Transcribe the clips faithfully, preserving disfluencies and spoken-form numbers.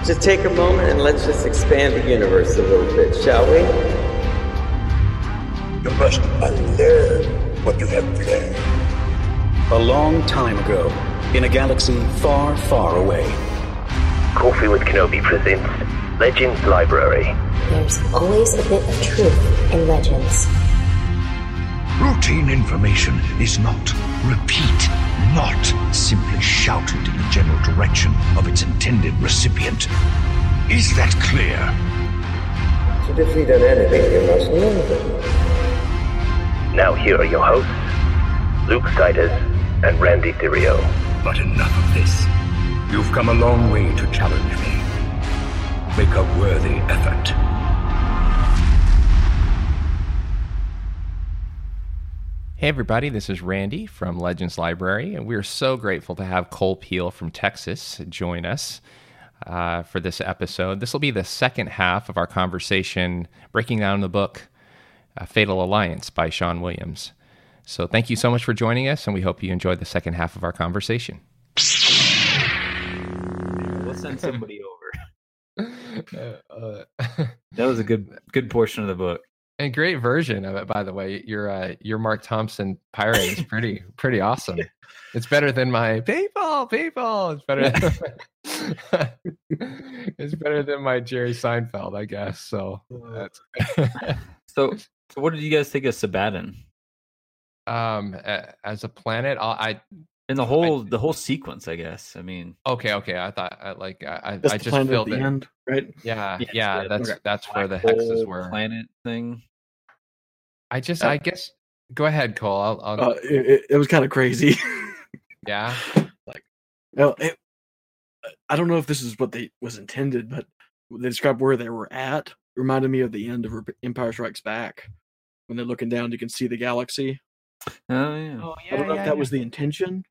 to take a moment and let's just expand the universe a little bit, shall we? You must unlearn what you have learned. A long time ago, in a galaxy far, far away. Coffee with Kenobi presents Legends Library. There's always a bit of truth in legends. Routine information is not repeat, not simply shouted in the general direction of its intended recipient. Is that clear? To defeat an enemy, you must know them. Now here are your hosts, Luke Siders and Randy Theriot. But enough of this. You've come a long way to challenge me. Make a worthy effort. Hey everybody, this is Randy from Legends Library, and we're so grateful to have Cole Peel from Texas join us uh, for this episode. This will be the second half of our conversation breaking down the book uh, Fatal Alliance by Sean Williams. So thank you so much for joining us, and we hope you enjoyed the second half of our conversation. We'll send somebody over. uh, uh, That was a good good portion of the book. A great version of it, by the way. Your uh, your Mark Thompson pirate is pretty pretty awesome. It's better than my people, people. It's better. Than, it's better than my Jerry Seinfeld, I guess. So that's so. So, what did you guys think of Sabaton? Um, as a planet, I and the whole I, the whole sequence, I guess. I mean, okay, okay. I thought I, like I, that's I the just planet filled at the it. end, right? Yeah, yeah. yeah yeah that's okay. that's where Black the hexes hole were. Planet thing. I just, uh, I guess. Go ahead, Cole. I'll. I'll... Uh, it, it was kind of crazy. Yeah. Like, well, it, I don't know if this is what they was intended, but they described where they were at. It reminded me of the end of Empire Strikes Back. When they're looking down, you can see the galaxy. Oh yeah. Oh, yeah I don't know yeah, if that yeah. was the intention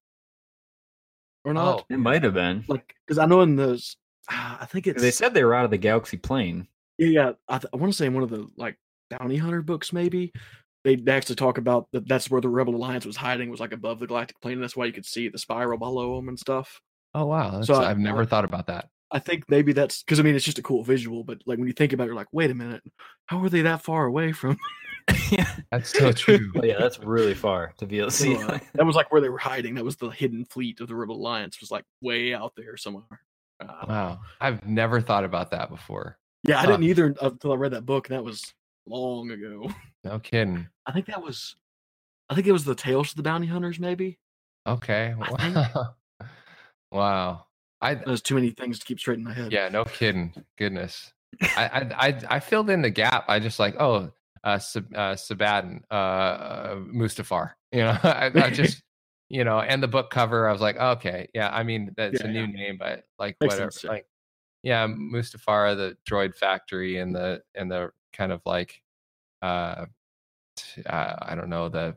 or not. Oh, It might have been. Like, because I know in those, I think it's They said they were out of the galaxy plane. yeah, yeah. I, th- I want to say in one of the like bounty hunter books, maybe they actually talk about that. That's where the Rebel Alliance was hiding, was like above the galactic plane, and that's why you could see the spiral below them and stuff. Oh wow. That's, So I- I've never I- thought about that. I think maybe that's because I mean it's just a cool visual, but like when you think about it, you're like, wait a minute, how are they that far away from? Yeah, That's so true. oh, yeah, that's really far to be able to see. So, uh, that was like where they were hiding. That was the hidden fleet of the Rebel Alliance. Was like way out there somewhere. Uh, Wow. I've never thought about that before. Yeah, I Huh. didn't either until I read that book, and that was long ago. No kidding. I think that was, I think it was the Tales of the Bounty Hunters, maybe. Okay. I think- Wow. Wow. I There's too many things to keep straight in my head. yeah, no kidding. Goodness. I I I, I filled in the gap. I just like, oh, uh, Sab- uh Sabaton, uh, uh Mustafar. You know, I, I just you know, and the book cover, I was like, okay, yeah. I mean, that's Yeah, a new yeah. name, but like Makes whatever. sense, yeah. Like, yeah, Mustafar, the droid factory, and the and the kind of like, uh, t- uh I don't know, the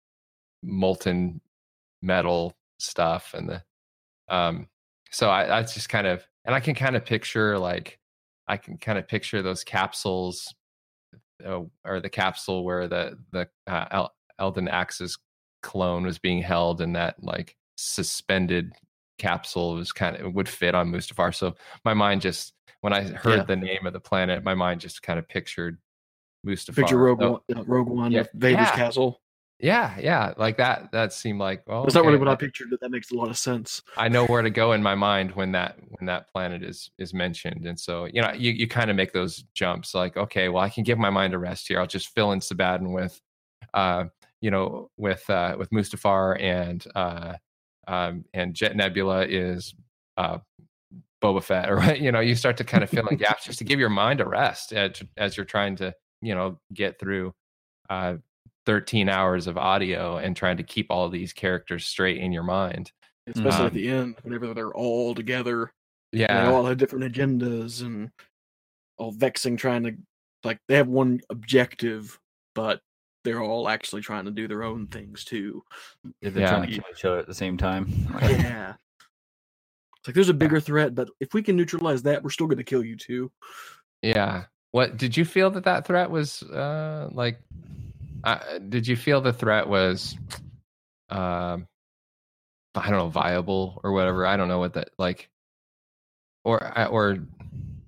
molten metal stuff, and the um. So I that's just kind of, and I can kind of picture like, I can kind of picture those capsules, uh, or the capsule where the the uh, El- Eldon Axe's clone was being held, and that like suspended capsule was kind of would fit on Mustafar. So my mind just, when I heard Yeah. the name of the planet, my mind just kind of pictured Mustafar. Picture Rogue So- One, uh, Rogue One Yeah. with Vader's Yeah. castle. Yeah, yeah, like that. That seemed like, well, That's not really okay, what I I- pictured, but that makes a lot of sense. I know where to go in my mind when that when that planet is is mentioned, and so you know you, you kind of make those jumps. Like, okay, well, I can give my mind a rest here. I'll just fill in Sabaton with, uh, you know, with uh, with Mustafar, and uh, um, and Jet Nebula is uh, Boba Fett, or you know, you start to kind of fill in gaps just to give your mind a rest as, as you're trying to you know get through uh, thirteen hours of audio and trying to keep all of these characters straight in your mind. Especially Um, at the end, whenever they're all together. And Yeah. they all have different agendas and all vexing, trying to, like, they have one objective, but they're all actually trying to do their own things too. If they're Yeah. trying to kill each other at the same time. Yeah. It's like there's a bigger threat, but if we can neutralize that, we're still going to kill you too. Yeah. What did you feel that that threat was uh, like? Uh, did you feel the threat was, um, I don't know, viable or whatever? I don't know what that like, or or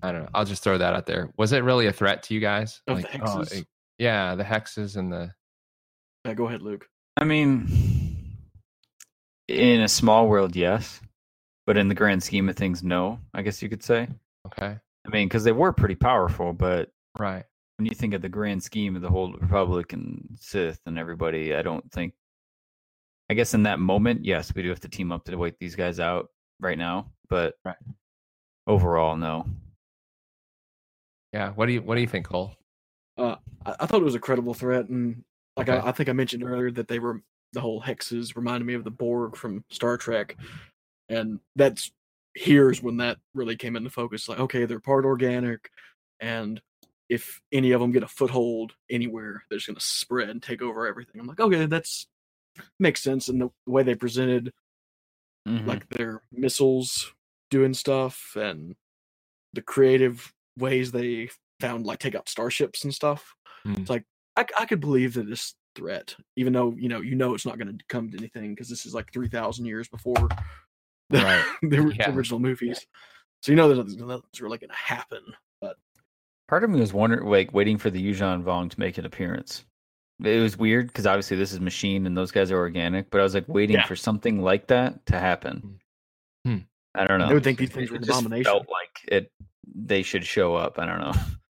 I don't know. I'll just throw that out there. Was it really a threat to you guys? Of Like, the oh, hexes? it- yeah, the hexes and the. Yeah, go ahead, Luke. I mean, in a small world, yes, but in the grand scheme of things, no. I guess you could say. Okay. I mean, because they were pretty powerful, but Right. when you think of the grand scheme of the whole Republic and Sith and everybody, I don't think. I guess in that moment, yes, we do have to team up to wait these guys out right now, but Right. overall, no. Yeah. What do you What do you think, Cole? Uh, I, I thought it was a credible threat, and like Okay. I, I think I mentioned earlier that they were the whole hexes reminded me of the Borg from Star Trek, and that's here's when that really came into focus. Like, okay, they're part organic, and if any of them get a foothold anywhere, they're just gonna spread and take over everything. I'm like, okay, that's makes sense. And the way they presented Mhm. like their missiles doing stuff and the creative ways they found like take out starships and stuff. Mm. It's like I, I could believe that this threat, even though you know you know it's not going to come to anything because this is like three thousand years before the, Right. the Yeah. original movies, so you know that nothing's, nothing's really going to happen. But Part of me was wondering, like, waiting for the Yuuzhan Vong to make an appearance. It was weird because obviously this is machine and those guys are organic, but I was like waiting Yeah. for something like that to happen. Hmm. I don't know. I would think these things were It an just abomination. felt like it. They should show up. I don't know.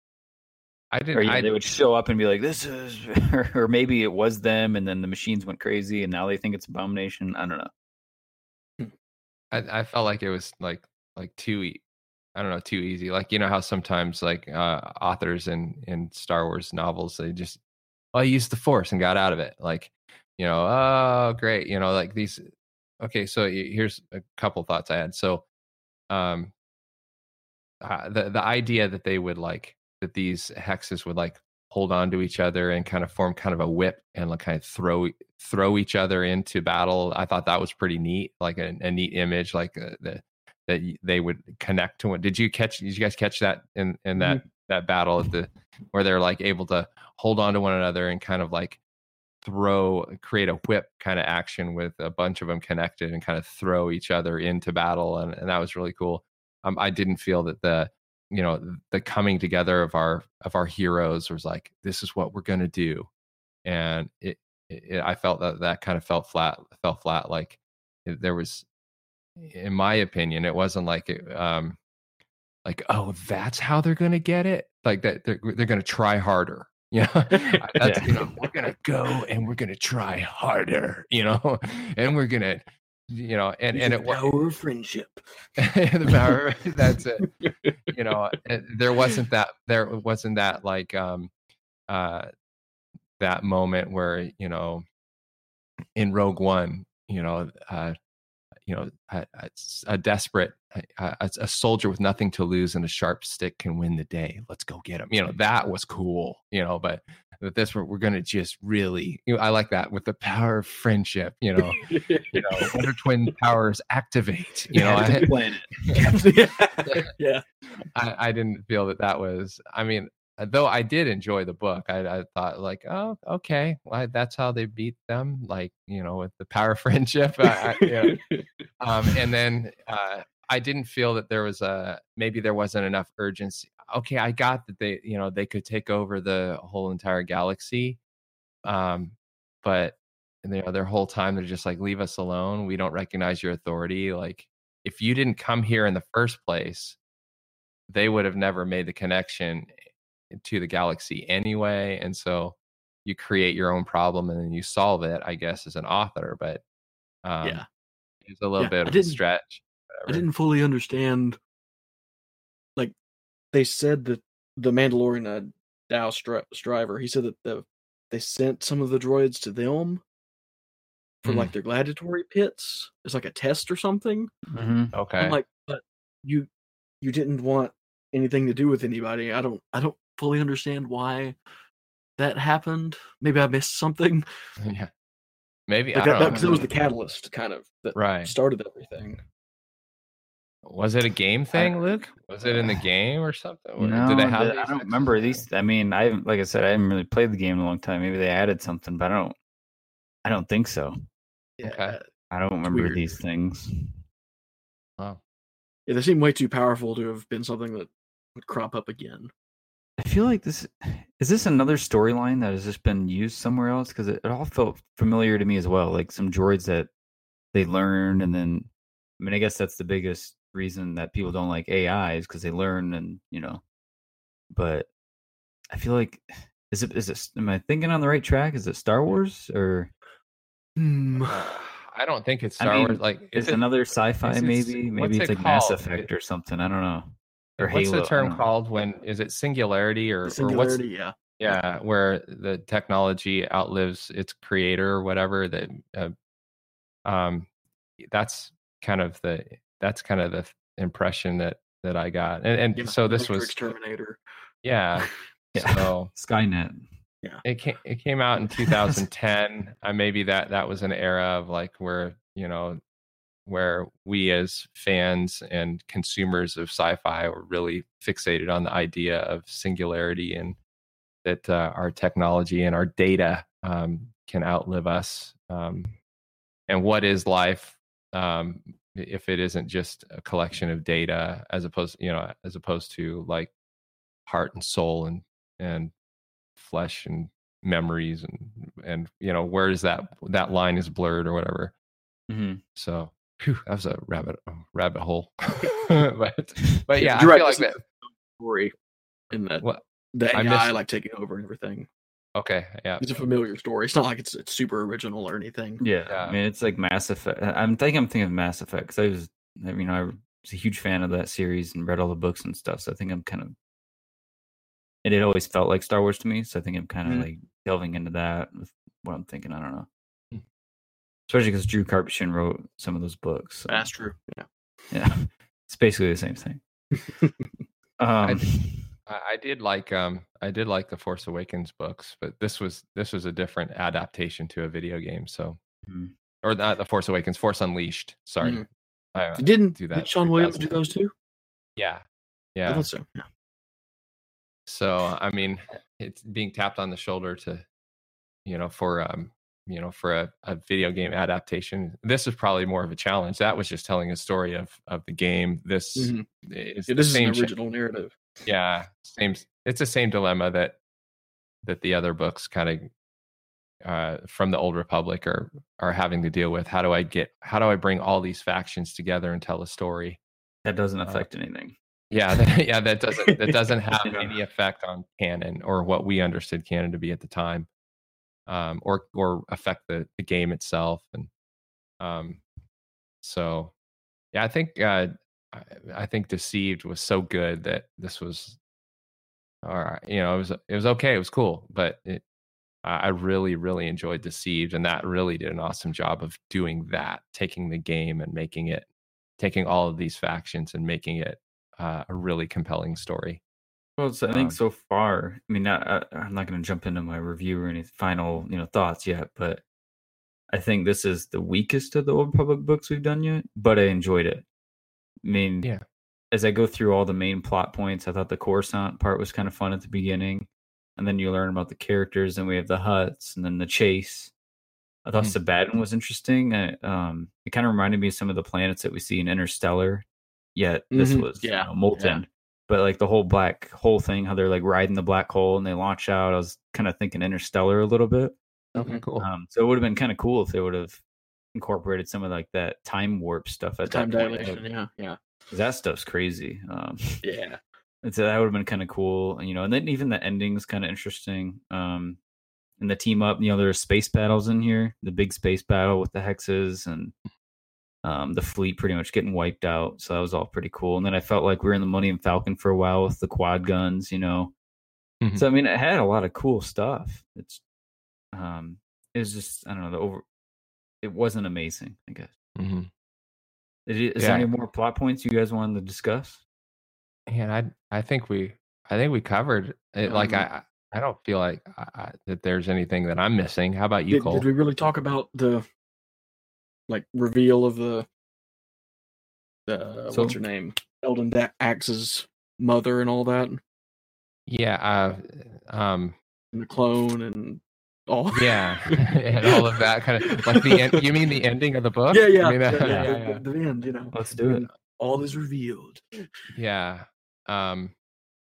I didn't. Or yeah, I, they would show up and be like, "This is," or, or maybe it was them, and then the machines went crazy, and now they think it's abomination. I don't know. I, I felt like it was like like too e- I don't know, too easy. Like, you know how sometimes like uh authors in in Star Wars novels, they just, oh, I used the Force and got out of it. Like, you know, oh great, you know, like these. Okay, so y- here's a couple thoughts I had. So, um, uh, the the idea that they would like that these hexes would like hold on to each other and kind of form kind of a whip and like kind of throw throw each other into battle. I thought that was pretty neat, like a, a neat image, like uh, the that y- they would connect to it. Did you catch? Did you guys catch that in in that that battle at the where they're like able to hold on to one another and kind of like throw create a whip kind of action with a bunch of them connected and kind of throw each other into battle, and, and that was really cool. Um, I didn't feel that the you know the coming together of our of our heroes was like, this is what we're gonna do, and it, it I felt that that kind of felt flat fell flat. Like it, there was, in my opinion, it wasn't like it, um like, oh, that's how they're gonna get it, like that they're they're gonna try harder. You know, that's, Yeah. you know, we're gonna go and we're gonna try harder, you know, and we're gonna, you know, and and it was power of friendship. the power. That's it. You know, it, there wasn't that. There wasn't that like um, uh, that moment where, you know, in Rogue One, you know, uh, you know, a, a, a desperate, a, a, a soldier with nothing to lose and a sharp stick can win the day. Let's go get him. You know, that was cool. You know, but with this, we're, we're going to just really, you know, I like that with the power of friendship. You know, you know, Wonder Twin powers activate. You know, I, Planet. yeah. I, I didn't feel that that was. I mean, though I did enjoy the book, I, I thought like, oh, okay, well, that's how they beat them, like, you know, with the power of friendship. I, I, you know. um, and then uh, I didn't feel that there was a maybe there wasn't enough urgency. Okay, I got that they, you know, they could take over the whole entire galaxy, um, but you know, their whole time they're just like, leave us alone. We don't recognize your authority. Like, if you didn't come here in the first place, they would have never made the connection to the galaxy anyway. And so you create your own problem and then you solve it, I guess, as an author. But um, Yeah. it's a little Yeah, bit I of a didn't- stretch. I Whatever. didn't fully understand. Like, they said that the Mandalorian uh, Dow Stri- Striver, he said that the they sent some of the droids to them for Mm. like their gladiatory pits. It's like a test or something. Mm-hmm. Okay. I'm like, but you you didn't want anything to do with anybody. I don't I don't fully understand why that happened. Maybe I missed something. yeah. Maybe Like I that, don't that, know. 'cause it was the catalyst kind of that Right. started everything. Was it a game thing, Luke? Was it in the game or something? Or No, did they have the- these I don't hexes remember in there? these. I mean, I haven't, like I said, I haven't really played the game in a long time. Maybe they added something, but I don't. I don't think so. Okay. I don't remember weird. these things. Wow. Yeah, they seem way too powerful to have been something that would crop up again. I feel like this is this another storyline that has just been used somewhere else because it, it all felt familiar to me as well. Like some droids that they learn, and then I mean, I guess that's the biggest reason that people don't like A Is because they learn, and you know. But I feel like is it is it? Am I thinking on the right track? Is it Star Wars or? Hmm. I don't think it's Star I mean, Wars. Like, it's is it, another sci-fi, is it- maybe. what's Maybe it's it like Mass called? Effect or something. I don't know. Or What's Halo. the I term don't know. called when is it singularity or, or what's Singularity, yeah. yeah where the technology outlives its creator or whatever that uh, um that's kind of the that's kind of the impression that that I got and, and Yeah, so this Matrix was Terminator. yeah Yeah. so Skynet. it came it came out in two thousand ten. uh, maybe that that was an era of like where you know where we as fans and consumers of sci-fi were really fixated on the idea of singularity and that uh, our technology and our data um, can outlive us. Um, and what is life um, if it isn't just a collection of data, as opposed, you know, as opposed to like heart and soul and and flesh and memories and and you know where is that that line is blurred or whatever. Mm-hmm. So. Whew, that was a rabbit rabbit hole, but but yeah, You're I right, feel like this is that. the story in that What the I A I missed- like taking over and everything. Okay, yeah, It's a familiar story. It's not like it's, it's super original or anything. Yeah, Yeah. I mean, it's like Mass Effect. I'm thinking I'm thinking of Mass Effect because I was, I mean, I was a huge fan of that series and read all the books and stuff. So I think I'm kind of, and it always felt like Star Wars to me. So I think I'm kind of Mhm. like delving into that with what I'm thinking. I don't know, Hmm. especially because Drew Karpyshyn wrote some of those books. So, That's true. Yeah. yeah, it's basically the same thing. Um, I, I did like um I did like the Force Awakens books, but this was this was a different adaptation to a video game. So Mhm. or not the Force Awakens, Force Unleashed. Sorry, Mhm. I, uh, Didn't do that did Sean Williams do three thousand. those too? Yeah, I yeah. thought so. Yeah. So I mean, it's being tapped on the shoulder to, you know, for um, you know, for a, a video game adaptation. This is probably more of a challenge. That was just telling a story of of the game. This Mhm. is Yeah, the this is same. an cha- original narrative. yeah, same. It's the same dilemma that that the other books kind of uh, from the Old Republic are are having to deal with. How do I get? How do I bring all these factions together and tell a story? that doesn't Uh, affect anything. Yeah, that, yeah, that doesn't that doesn't have Yeah. any effect on canon or what we understood canon to be at the time, um, or or affect the, the game itself. And um, so, yeah, I think uh, I, I think Deceived was so good that this was, all right. You know, it was it was okay, it was cool, but it, I I really really enjoyed Deceived, and that really did an awesome job of doing that, taking the game and making it, taking all of these factions and making it uh, a really compelling story. Well, so I think Um, so far. I mean, not, I, I'm not going to jump into my review or any final, you know, thoughts yet, but I think this is the weakest of the Old Republic books we've done yet. But I enjoyed it. I mean, Yeah. as I go through all the main plot points, I thought the Coruscant part was kind of fun at the beginning, and then you learn about the characters, and we have the Hutts, and then the chase. I thought Mhm. Sabaton was interesting. I, um, it kind of reminded me of some of the planets that we see in Interstellar. Yet this Mhm. was you Yeah, know, molten. But like the whole black hole thing, how they're like riding the black hole and they launch out. I was kind of thinking Interstellar a little bit. Okay, cool. Um, so it would have been kind of cool if they would have incorporated some of like that time warp stuff at Time that point. dilation. Yeah. Yeah. 'Cause that stuff's crazy. Um, Yeah. and so that would have been kind of cool, you know. And then even the ending's kind of interesting. Um, and the team up, you know, there's space battles in here. The big space battle with the hexes and um, the fleet pretty much getting wiped out. So that was all pretty cool. And then I felt like we were in the Millennium Falcon for a while with the quad guns, you know. Mhm. So I mean, it had a lot of cool stuff. It's um, it was just I don't know the over. It wasn't amazing, I guess. Mhm. Is, it- is Yeah. there any more plot points you guys wanted to discuss? And I I think we I think we covered it. Like I I I don't feel like I, I, that there's anything that I'm missing. How about you, Did, Cole? did we really talk about the like reveal of the the So- what's her name? Eldon da- Axe's mother and all that, and Yeah. Uh, um. the clone and all. Yeah. And all of that kind of like the end, you mean the ending of the book? yeah, yeah, I mean, that- yeah, yeah, yeah, yeah, The, the end. You know, Let's do it. all is revealed. yeah. Um.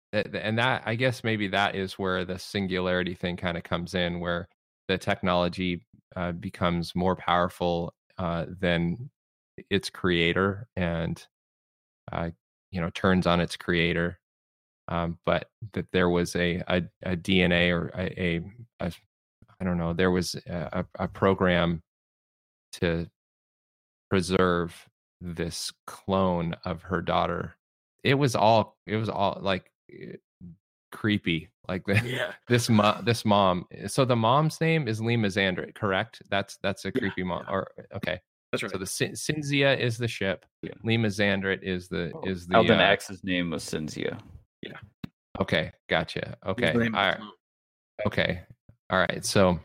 and that I guess maybe that is where the singularity thing kind of comes in, where the technology uh, becomes more powerful uh, than its creator, and uh, you know turns on its creator. Um, but that there was a, a, a D N A or a, a, a I don't know, there was a, a program to preserve this clone of her daughter. It was all, it was all like creepy. Like the, Yeah. this mom, this mom. So the mom's name is Lima Zandrit, correct? That's that's a Yeah, creepy mom. yeah. Or okay, That's right. so the Cyn- Cynzia is the ship. Yeah. Lima Zandrit is the is the. Eldon uh, Axe's name was Cynzia. Yeah. Okay, gotcha. Okay, The name all of right. the clone. Okay, all right. So,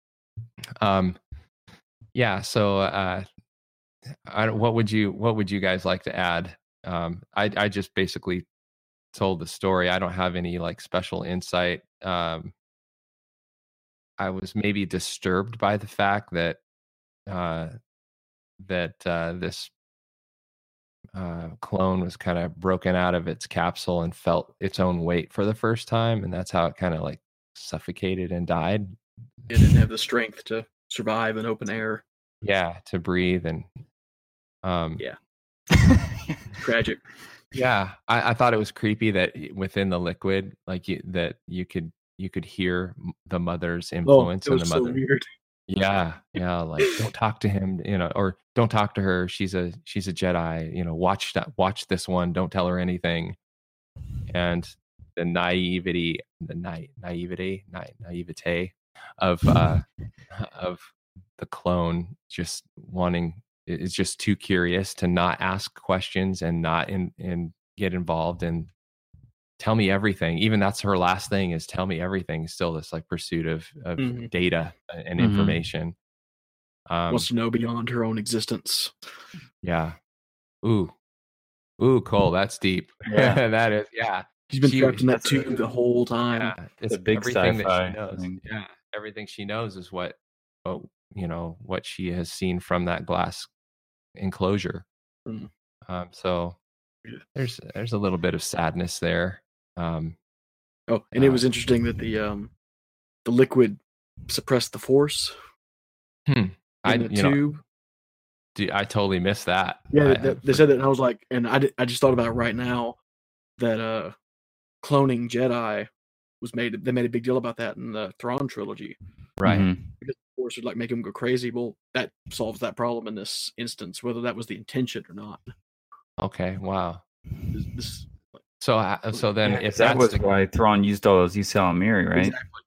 um, yeah. So, uh, I don't, what would you what would you guys like to add? Um, I I just basically told the story. I don't have any like special insight. Um, I was maybe disturbed by the fact that uh, that uh, this uh, clone was kind of broken out of its capsule and felt its own weight for the first time, and that's how it kind of like suffocated and died. It didn't have the strength to survive in open air. Yeah, to breathe and um, Yeah. Tragic. yeah. I, I thought it was creepy that within the liquid, like you, that you could you could hear m- the mother's Oh, influence it and was the so mother. weird. Yeah, yeah, like don't talk to him, you know, or don't talk to her. She's a she's a Jedi, you know. Watch that, watch this one. Don't tell her anything. And the naivety, the na- naivety, na- naivete of uh, of the clone just wanting is just too curious to not ask questions and not in and get involved and tell me everything. Even that's her last thing is tell me everything. Still this like pursuit of, of Mhm. data and Mhm. information. Um, Wants to know beyond her own existence. yeah. Ooh. Ooh, Cole, that's deep. Yeah. that is, yeah. He's been She- trapped in that that's a- tube the whole time. Yeah. It's a big everything that sci-fi she knows. thing. Yeah. Everything she knows is what, what, you know, what she has seen from that glass enclosure. Mm. Um, so Yeah. there's there's a little bit of sadness there. Um, Oh, and it Uh, was interesting that the um the liquid suppressed the force hmm. in I the you know tube. do, I totally missed that. Yeah, I, they, they said that, and I was like, and I, did, I just thought about it right now that uh, cloning Jedi was made. They made a big deal about that in the Thrawn trilogy right. Mhm. because the Force would like make him go crazy. Well, that solves that problem in this instance, whether that was the intention or not. Okay. Wow. This, this, So uh, so then Yeah, if 'cause that that's was the, why Thrawn used all those Yusal and Miri, right? Exactly.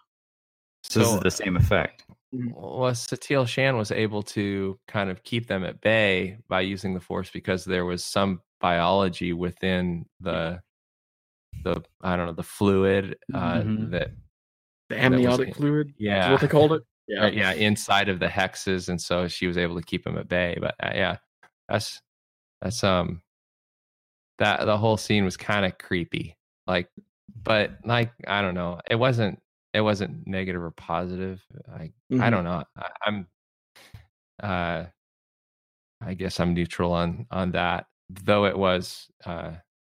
So this So- is the same effect. well, Satil Shan was able to kind of keep them at bay by using the Force because there was some biology within the the I don't know the fluid uh, Mhm. that The was amniotic in- fluid. Is yeah what they called it. yeah yeah inside of the hexes, and so she was able to keep them at bay. But uh, yeah, that's that's um that the whole scene was kind of creepy. Like, but like I don't know, it wasn't it wasn't negative or positive. I I Mhm. don't know. I, I'm uh I guess I'm neutral on on that. Though it was uh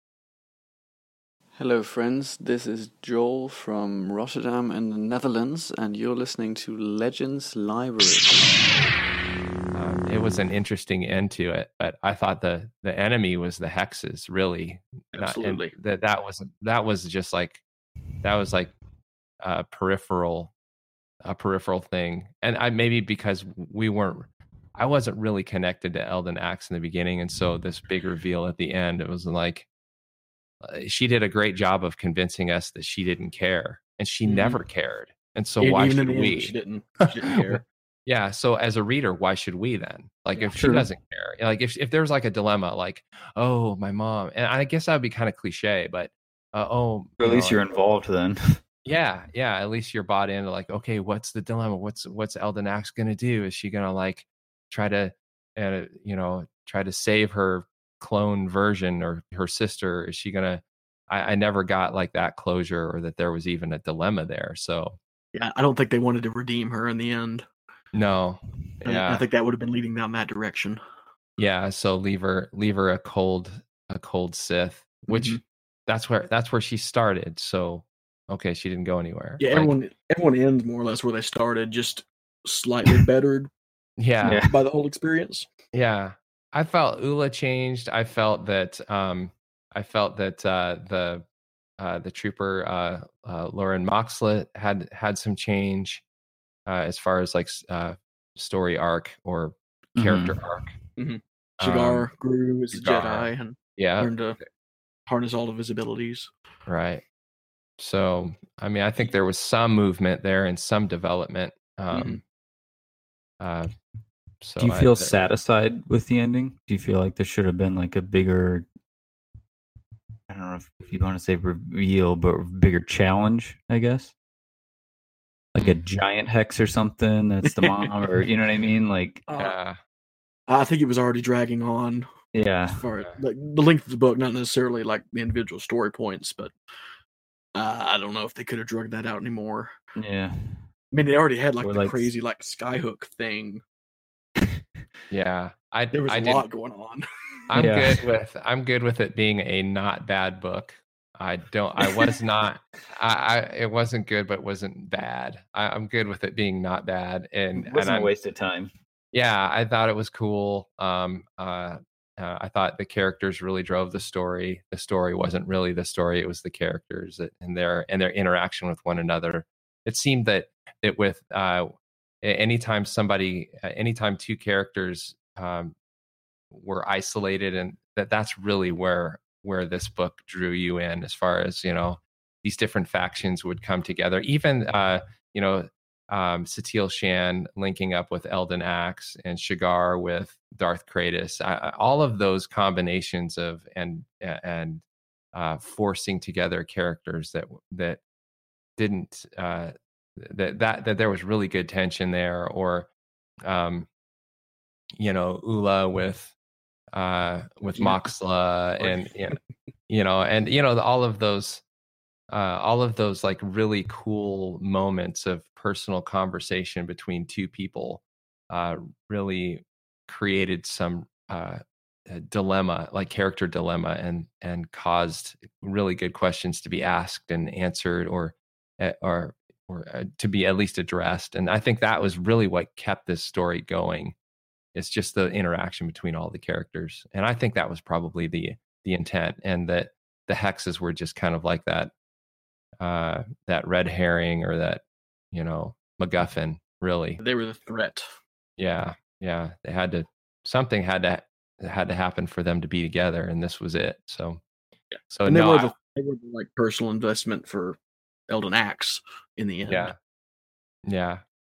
Hello, friends. This is Joel from Rotterdam in the Netherlands, and you're listening to Legends Library. um, it was an interesting end to it, but I thought the the enemy was the hexes, really. Not- and Absolutely. that that was that was just like that was like a peripheral a peripheral thing. And I maybe because we weren't I wasn't really connected to Eldon Axe in the beginning, and so this big reveal at the end, it was like uh, she did a great job of convincing us that she didn't care, and she Mhm. never cared. And so E- why even should in the we? end, she didn't. She didn't care. Yeah. So as a reader, why should we then? Like, if True. she doesn't care, like if if there's like a dilemma, like, oh, my mom, and I guess that would be kind of cliche, but uh, oh, Or at you least know, you're involved then. yeah, yeah. At least you're bought into like, okay, what's the dilemma? What's what's Eldon Axe gonna do? Is she gonna like try to, uh, you know, try to save her clone version or her sister? Is she gonna? I, I never got like that closure, or that there was even a dilemma there. So Yeah, I don't think they wanted to redeem her in the end. no, I- yeah, I think that would have been leading down that direction. yeah. So leave her, leave her a cold, a cold Sith, which Mhm. that's where that's where she started. So okay, she didn't go anywhere. Yeah, Like, everyone everyone ends more or less where they started, just slightly bettered yeah, Yeah. by the whole experience. yeah. I felt Ula changed. I felt that um, I felt that uh, the uh, the trooper uh, uh, Lauren Moxlett had had some change uh, as far as like s- uh, story arc or character Mhm. arc. Mhm. Shigar Um, grew as a Shigar. Jedi and Yeah, learned to harness all of his abilities. right. So, I mean, I think there was some movement there and some development. Um, uh, so Do you I- feel that- satisfied with the ending? Do you feel like there should have been like a bigger, I don't know if, if you want to say reveal, but bigger challenge, I guess? Like a giant hex or something that's the mom, or you know what I mean? Like, Uh, Yeah, I think it was already dragging on yeah. as far as like the length of the book, not necessarily like the individual story points, but uh, I don't know if they could have drugged that out anymore. Yeah. I mean, they already had like Or, the like, crazy like skyhook thing. yeah. I There was I a didn't- lot going on. I'm Yeah. good with I'm good with it being a not bad book. I don't. I was not. I, I. It wasn't good, but wasn't bad. I, I'm good with it being not bad, and It and wasn't I'm, a waste of time. yeah, I thought it was cool. Um. Uh. uh, I thought the characters really drove the story. The story wasn't really the story; it was the characters that, and their and their interaction with one another. It seemed that that with uh, a- anytime somebody, uh, anytime two characters um, were isolated, and that that's really where where this book drew you in, as far as, you know, these different factions would come together. Even uh, you know, um, Satele Shan linking up with Eldon Axe and Shigar with Darth Kratos. I, I- all of those combinations of and and uh, forcing together characters that that didn't uh, that that that there was really good tension there, or um, you know, Ula with uh, with Yeah. Moxla, and you know, you know, and you know, all of those uh, all of those like really cool moments of personal conversation between two people uh, really created some uh, a dilemma, like character dilemma, and and caused really good questions to be asked and answered, or uh, or or uh, to be at least addressed. And I think that was really what kept this story going. It's just the interaction between all the characters, and I think that was probably the the intent, and that the hexes were just kind of like that uh, that red herring, or that, you know, MacGuffin. Really, They were the threat. yeah, yeah. They had to something had to had to happen for them to be together, and this was it. So, so And they no, were I- the they were the like personal investment for Eldon Axe in the end. yeah, yeah.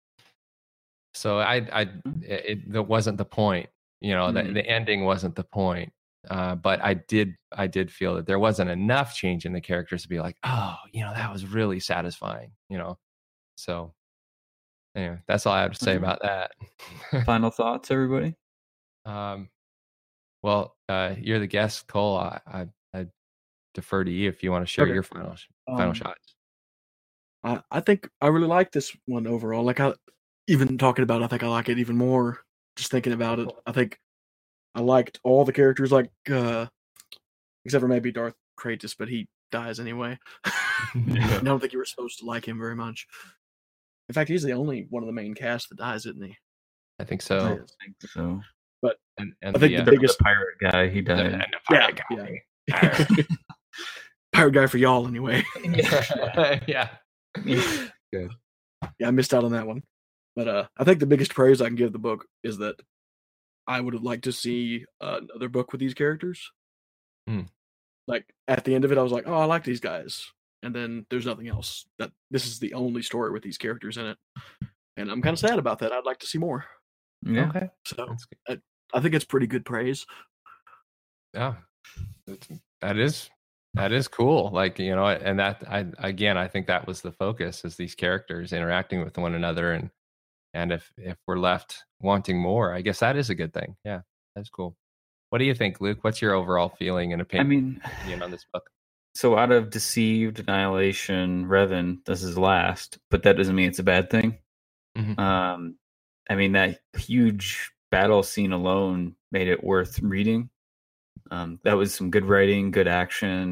So I, I, it, it that wasn't the point. You know, the, Mhm. the ending wasn't the point. Uh, but I did, I did feel that there wasn't enough change in the characters to be like, oh, you know, that was really satisfying. You know, so anyway, that's all I have to say Mhm. about that. Final thoughts, everybody? um, well, uh, you're the guest, Cole. I, I, I defer to you if you want to share Okay. your final, sh- final Um, shots. I, I think I really like this one overall. Like I even talking about it, I think I like it even more just thinking about it. I think I liked all the characters, like uh except for maybe Darth Kratos, but he dies anyway. I don't think you were supposed to like him very much. In fact, he's the only one of the main cast that dies, isn't he? I think so. I think so. But And, and I think the, the uh, The, biggest the pirate guy, he the- died. and the Yeah, pirate yeah. guy. pirate guy for y'all anyway. yeah. Yeah, I missed out on that one. But uh, I think the biggest praise I can give the book is that I would have liked to see uh, another book with these characters. Hmm. Like at the end of it, I was like, "Oh, I like these guys," and then there's nothing else. That this is the only story with these characters in it, and I'm kind of sad about that. I'd like to see more. Yeah. Okay. So That's good. I, I think it's pretty good praise. Yeah. It's- That is that is cool. Like, you know, and that I again I think that was the focus, is these characters interacting with one another, and and if if we're left wanting more, I guess that is a good thing. Yeah. That's cool. What do you think, Luke? What's your overall feeling and I opinion, mean, opinion on this book? so out of Deceived, Annihilation, Revan, this is last, but that doesn't mean it's a bad thing. Mhm. Um, I mean, that huge battle scene alone made it worth reading. Um, that was some good writing, good action,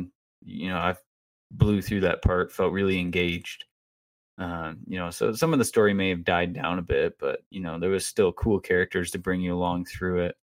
you know, I blew through that part, felt really engaged. Um, you know, so some of the story may have died down a bit, but you know, there was still cool characters to bring you along through it.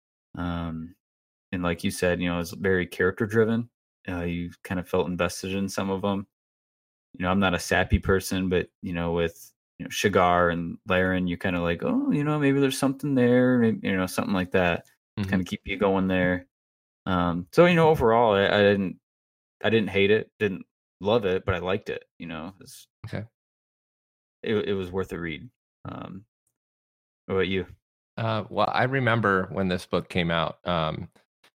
Um, and like you said, you know, it's very character driven. Uh, you kind of felt invested in some of them. You know, I'm not a sappy person, but you know, with you know Shigar and Laren, you're kind of like, oh, you know, maybe there's something there, maybe, you know, something like that, mm-hmm. to kind of keep you going there. Um, so you know, overall, I, I didn't, I didn't hate it, didn't love it, but I liked it. You know, it's, okay. It it was worth a read. Um, what about you? Uh, well, I remember when this book came out, um,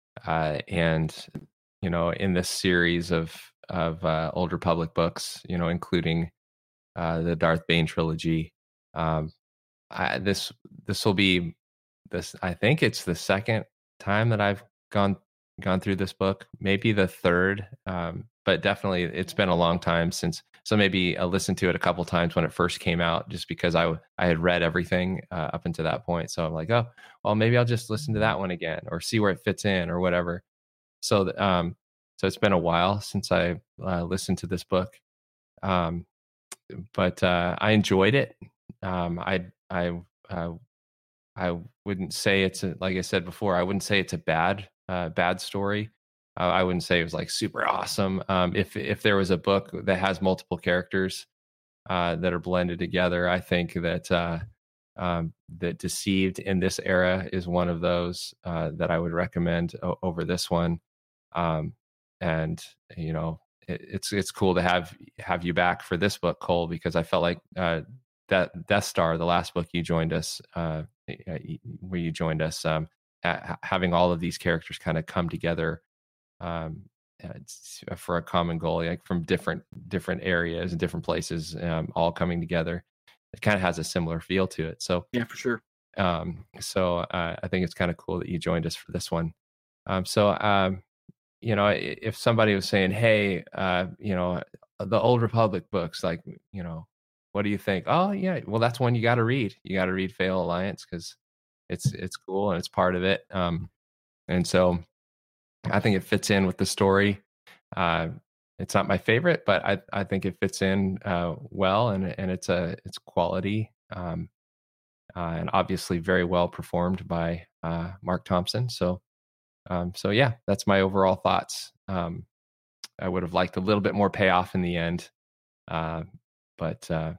uh, and you know, in this series of of uh, Old Republic books, you know, including uh, the Darth Bane trilogy. Um, I, this this will be this. I think it's the second time that I've gone gone through this book, maybe the third, um, but definitely it's been a long time since. So maybe I listened to it a couple times when it first came out, just because I I had read everything uh, up until that point. So I'm like, oh, well, maybe I'll just listen to that one again or see where it fits in or whatever. So um, so it's been a while since I uh, listened to this book, um, but uh, I enjoyed it. Um, I I uh, I wouldn't say it's a, like I said before, I wouldn't say it's a bad uh, bad story. Uh, I wouldn't say it was like super awesome. Um, if if there was a book that has multiple characters uh, that are blended together, I think that uh, um, that Deceived in this era is one of those uh, that I would recommend o- over this one. Um, and you know, it, it's it's cool to have have you back for this book, Cole, because I felt like uh, that Death Star, the last book you joined us, uh, where you joined us, um, ha- having all of these characters kind of come together. Um, it's for a common goal, like from different different areas and different places, um, all coming together. It kind of has a similar feel to it. So yeah, for sure. Um, so uh, I think it's kind of cool that you joined us for this one. Um, so um, you know, if somebody was saying, "Hey, uh, you know, the Old Republic books, like, you know, what do you think?" Oh, yeah, well, that's one you got to read. You got to read Fail Alliance because it's it's cool and it's part of it. Um, and so. I think it fits in with the story. Uh, it's not my favorite, but I, I think it fits in uh, well, and and it's a it's quality, um, uh, and obviously very well performed by uh, Mark Thompson. So, um, so yeah, that's my overall thoughts. Um, I would have liked a little bit more payoff in the end, uh, but uh,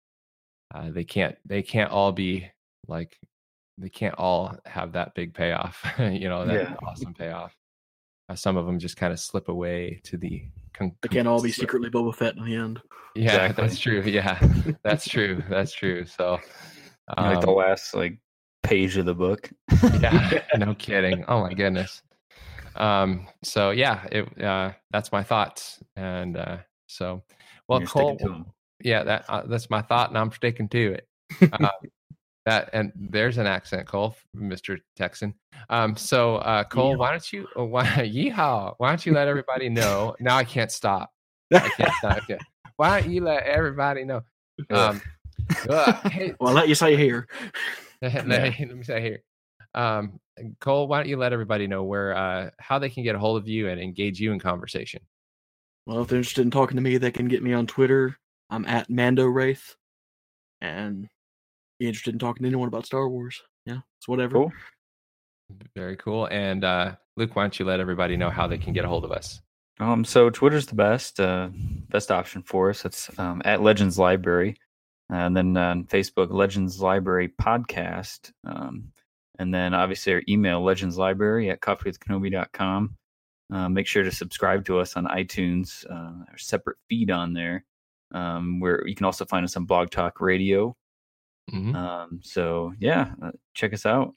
uh, they can't they can't all be like they can't all have that big payoff. You know, that Yeah. awesome payoff. Uh, some of them just kind of slip away to the. Con- They can't all be slip. secretly Boba Fett in the end. Yeah, Exactly. that's true. Yeah, that's true. That's true. So, um, like the last like page of the book. yeah, no kidding. Oh my goodness. Um. So yeah, it. Uh, that's my thoughts, and uh, so, well, You're Cole. sticking to 'em. Yeah, that uh, that's my thought, and I'm sticking to it. Uh, That and there's an accent, Cole, Mister Texan. Um, so uh, Cole, Yeehaw. why don't you? Uh, why, yeehaw! Why don't you let everybody know? Now I can't stop. I can't stop. Okay. Why don't you let everybody know? Um, uh, hey, Well, I'll let you say here. let, let me say here, um, Cole. Why don't you let everybody know where uh, how they can get a hold of you and engage you in conversation? Well, if they're interested in talking to me, they can get me on Twitter. I'm at Mando Wraith, and be interested in talking to anyone about Star Wars. Yeah, it's whatever. Cool. Very cool. And uh, Luke, why don't you let everybody know how they can get a hold of us? Um, so Twitter's the best, uh, best option for us. It's um, at Legends Library, and then on Facebook, Legends Library Podcast, um, and then obviously our email, Legends Library at coffee with kenobi dot com. Uh, make sure to subscribe to us on iTunes. Uh, our separate feed on there, um, where you can also find us on Blog Talk Radio. Mm-hmm. Um, so yeah, uh, check us out.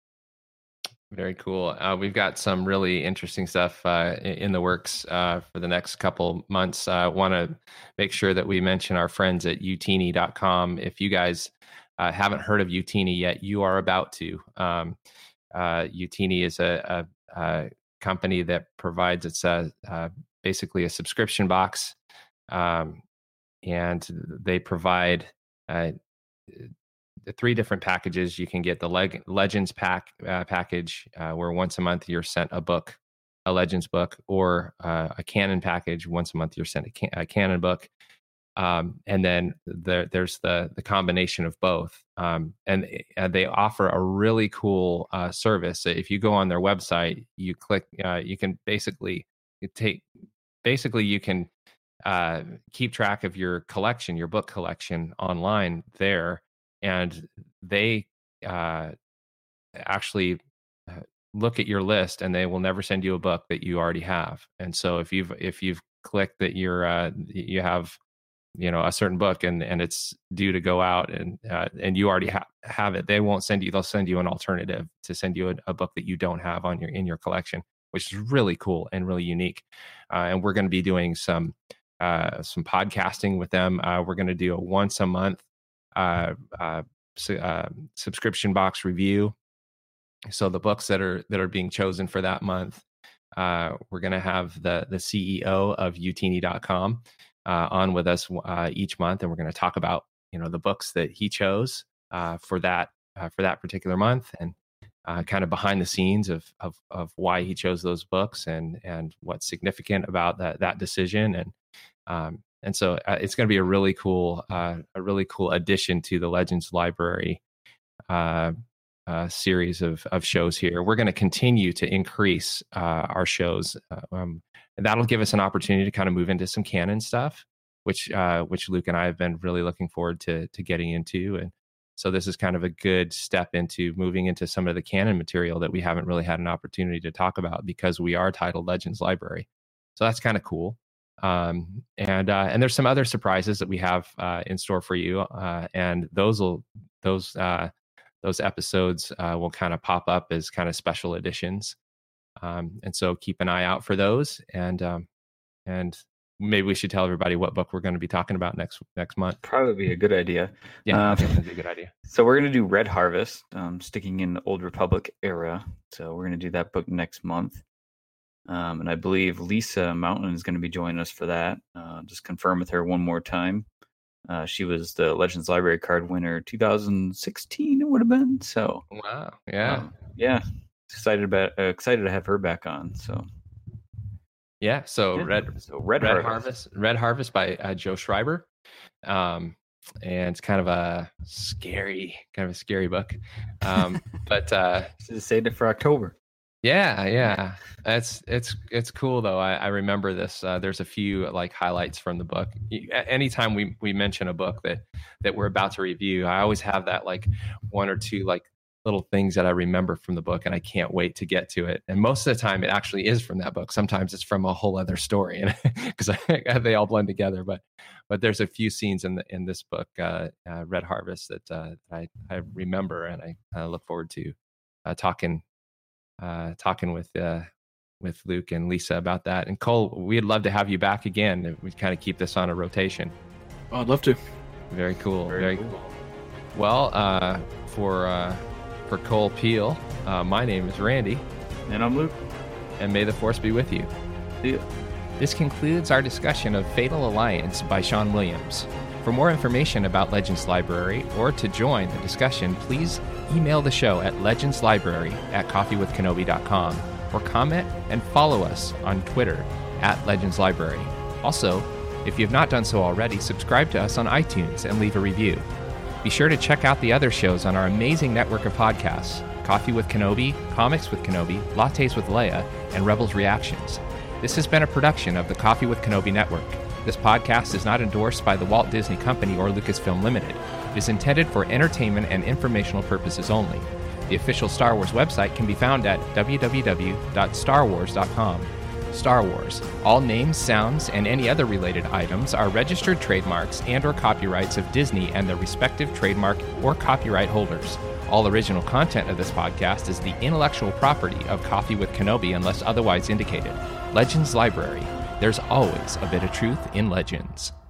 Very cool. Uh, we've got some really interesting stuff uh, in, in the works uh, for the next couple months. I uh, want to make sure that we mention our friends at utini dot com. If you guys uh, haven't heard of Utini yet, you are about to. Um, uh, Utini is a, a, a company that provides, it's a, uh, basically a subscription box, um, and they provide uh, the three different packages. You can get the Leg- Legends pack uh, package, uh, where once a month you're sent a book a Legends book or uh, a canon package. Once a month, you're sent a, can- a canon book. Um, and then there, there's the the combination of both. Um, and uh, they offer a really cool uh, service. If you go on their website, you click, uh, you can basically take, basically you can uh, keep track of your collection, your book collection online there. And they uh, actually look at your list, and they will never send you a book that you already have. And so if you've, if you've clicked that you're, uh, you have, you know, a certain book and, and it's due to go out and, uh, and you already ha- have it, they won't send you, they'll send you an alternative to send you a, a book that you don't have on your, in your collection, which is really cool and really unique. Uh, and we're going to be doing some, uh, some podcasting with them. Uh, we're going to do a once a month, uh, uh, su- uh, subscription box review. So the books that are, that are being chosen for that month, uh, we're going to have the, the C E O of Utini dot com Uh, on with us uh, each month, and we're going to talk about, you know, the books that he chose uh, for that uh, for that particular month, and uh, kind of behind the scenes of of of why he chose those books, and and what's significant about that that decision, and um, and so uh, it's going to be a really cool uh, a really cool addition to the Legends Library uh, uh, series of of shows here. We're going to continue to increase uh, our shows. Uh, um, And that'll give us an opportunity to kind of move into some canon stuff, which uh, which Luke and I have been really looking forward to to getting into. And so this is kind of a good step into moving into some of the canon material that we haven't really had an opportunity to talk about, because we are titled Legends Library. So that's kind of cool. Um, and uh, and there's some other surprises that we have uh, in store for you, uh, and those will those uh, those episodes uh, will kind of pop up as kind of special editions. Um, and so keep an eye out for those, and um, and maybe we should tell everybody what book we're going to be talking about next next month. Probably be a good idea. Yeah, uh, that'd be a good idea. So we're going to do Red Harvest, um, sticking in the Old Republic era. So we're going to do that book next month. Um, and I believe Lisa Mountain is going to be joining us for that. Uh, just confirm with her one more time. Uh, she was the Legends Library card winner two thousand sixteen, it would have been. So wow, yeah, um, yeah. Excited about uh, excited to have her back on. So yeah, so yeah. Red so Red, Red Harvest. Harvest Red Harvest by uh, Joe Schreiber, um, and it's kind of a scary kind of a scary book, um, but uh, should have saved it for October. Yeah, yeah, it's it's it's cool though. I, I remember this. Uh, there's a few like highlights from the book. Anytime we we mention a book that that we're about to review, I always have that like one or two like little things that I remember from the book, and I can't wait to get to it. And most of the time it actually is from that book. Sometimes it's from a whole other story, and because they all blend together. But but there's a few scenes in the, in this book, uh, uh, Red Harvest, that uh, I I remember, and I, I look forward to uh, talking uh, talking with uh, with Luke and Lisa about that. And Cole, we'd love to have you back again. We kind of keep this on a rotation. I'd love to. Very cool. Very, very cool. cool. Well, uh, for uh, For Cole Peel, uh, my name is Randy. And I'm Luke. And may the Force be with you. See ya. This concludes our discussion of Fatal Alliance by Sean Williams. For more information about Legends Library, or to join the discussion, please email the show at legendslibrary at coffee with kenobi dot com, or comment and follow us on Twitter at Legends Library. Also, if you have not done so already, subscribe to us on iTunes and leave a review. Be sure to check out the other shows on our amazing network of podcasts: Coffee with Kenobi, Comics with Kenobi, Lattes with Leia, and Rebels Reactions. This has been a production of the Coffee with Kenobi Network. This podcast is not endorsed by the Walt Disney Company or Lucasfilm Limited. It is intended for entertainment and informational purposes only. The official Star Wars website can be found at w w w dot star wars dot com. Star Wars. All names, sounds, and any other related items are registered trademarks and or copyrights of Disney and their respective trademark or copyright holders. All original content of this podcast is the intellectual property of Coffee with Kenobi unless otherwise indicated. Legends Library. There's always a bit of truth in Legends.